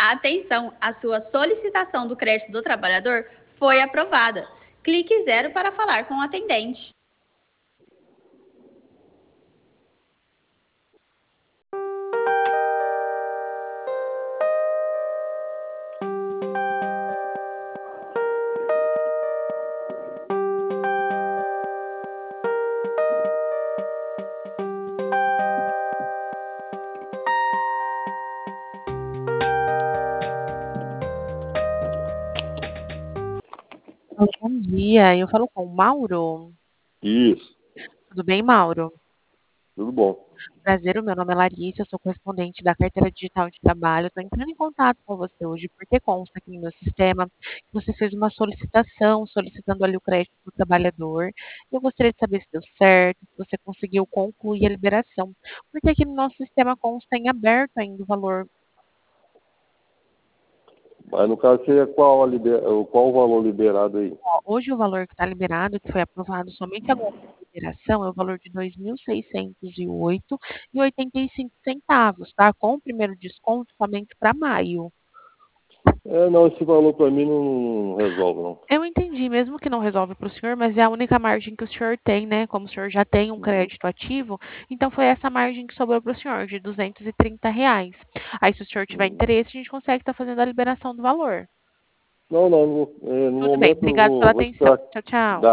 Atenção, a sua solicitação do crédito do trabalhador foi aprovada. Clique 0 para falar com o atendente. Bom dia, eu falo com o Mauro. Isso, Tudo bem, Mauro? tudo bom. Prazer, o meu nome é Larissa, eu sou correspondente da Carteira Digital de Trabalho. Estou entrando em contato com você hoje porque consta aqui no meu sistema que você fez uma solicitação, solicitando ali o crédito do trabalhador. Eu gostaria de saber se deu certo, se você conseguiu concluir a liberação, porque aqui no nosso sistema consta em aberto ainda o valor. Mas no caso seria qual o valor liberado aí? Ó, hoje o valor que está liberado, que foi aprovado somente agora na liberação, é o valor de 2.608,85, tá? Com o primeiro desconto somente para maio. Não, esse valor para mim não resolve, não. Eu entendi, mesmo que não resolve para o senhor, mas é a única margem que o senhor tem, né? Como o senhor já tem um crédito ativo, então foi essa margem que sobrou para o senhor, de R$ 230. Aí, se o senhor tiver interesse, a gente consegue estar fazendo a liberação do valor. Não, no Tudo bem, momento eu obrigado pela vou atenção. esperar Tchau, tchau. dar